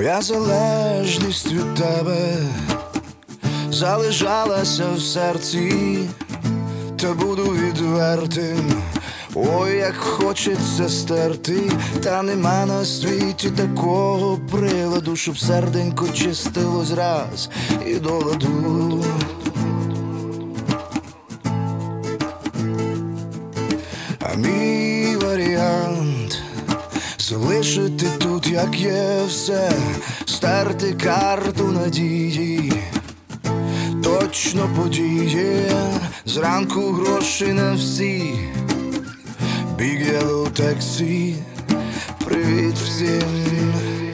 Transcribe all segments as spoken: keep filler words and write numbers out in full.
Моя залежність від тебе залежалася в серці, та буду відвертим. Ой, як хочеться стерти, та нема на світі такого приладу, щоб серденько чистилось раз і до ладу. А мій варіант залишити тут, як є все, стерти карту надії, точно подіє, зранку гроші на всі. Big Yellow Taxi, привіт всім.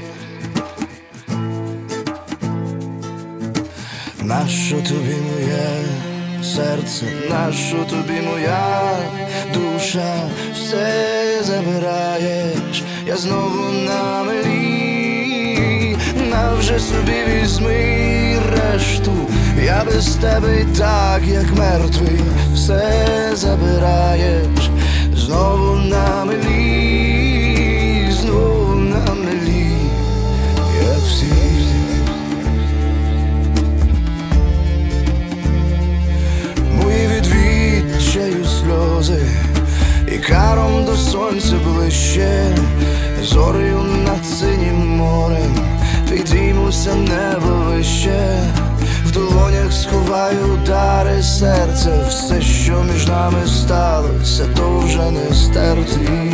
Нащо тобі моє серце, нащо тобі моя душа? Все забираєш, я знову на мелі. Навже собі візьми решту, я без тебе і так, як мертвий. Все забираєш, знову на мелі, знову на мелі, як всі. Мої від відчаю сльози і каром до сонця ближче, зорею над синім морем підіймуся небо вище. В долонях сховаю удари серця, все, що між нами сталося, то вже не стерти.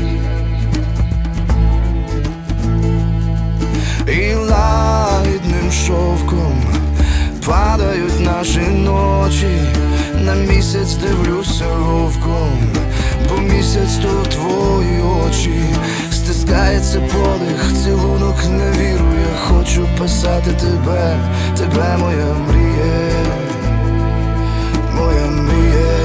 І лагідним шовком падають наші ночі. На місяць дивлюся вовком, бо місяць то твої очі. Стискається подих, цілунок не віру. Я хочу писати тебе, тебе моя мрія, моя мрія.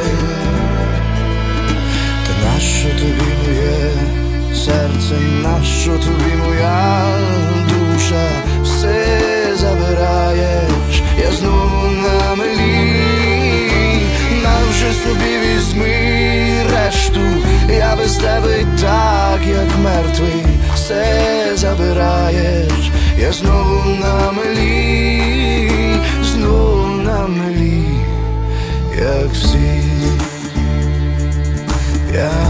Та нащо тобі моє серце, нащо тобі моя душа? Все забираєш, я знову на мелі. Навже собі візьми решту, я без тебе і так, як мертвий. Все забираєш, я знову на мелі, знову на мелі, як всі. Я